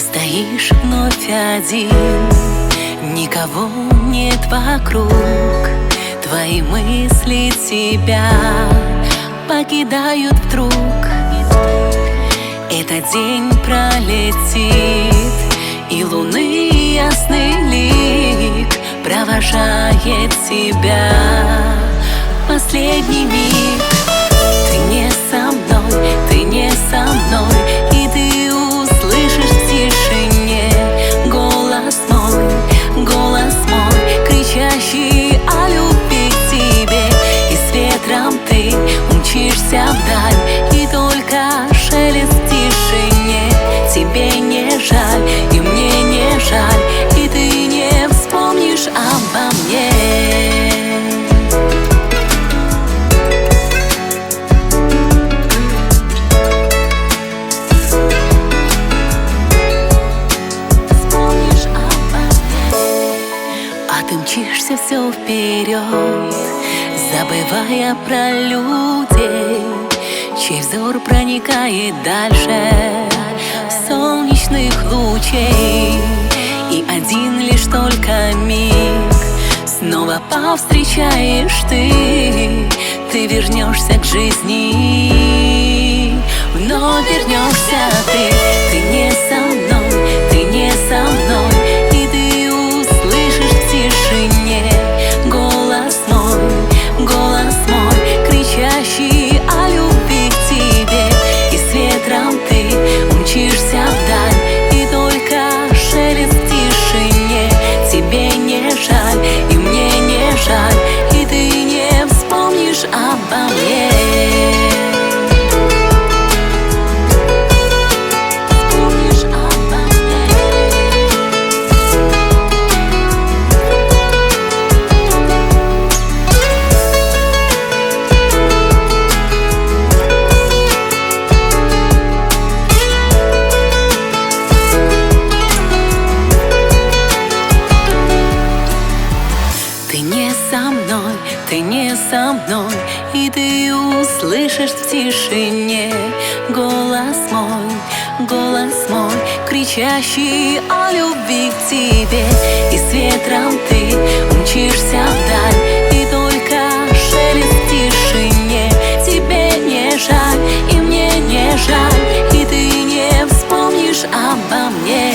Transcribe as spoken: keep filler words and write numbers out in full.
стоишь вновь один, никого нет вокруг. Твои мысли тебя покидают вдруг. Этот день пролетит, и луны ясный лик провожает тебя в последний миг. Ты не со мной, ты не со мной, и ты услышишь в тишине голос мой, голос мой, кричащий о любви к тебе. И с ветром ты умчишься вдаль, и только шелест в тишине. Тебе не жаль, и мне не жаль, и ты не вспомнишь обо мне. Ты мчишься все вперед, забывая про людей, чей взор проникает дальше солнечных лучей. И один лишь только миг снова повстречаешь ты. Ты вернешься к жизни, вновь вернешься ты. Ты не со мной, ты не со мной, голос мой, голос мой, кричащий о любви к тебе. И с ветром ты умчишься вдаль, и только шелест в тишине. Тебе не жаль, и мне не жаль, и ты не вспомнишь обо мне. Ты не со мной, ты не со мной, и ты услышишь в тишине голос мой, голос мой, кричащий о любви к тебе. И с ветром ты умчишься вдаль, и только шелест в тишине. Тебе не жаль, и мне не жаль, и ты не вспомнишь обо мне.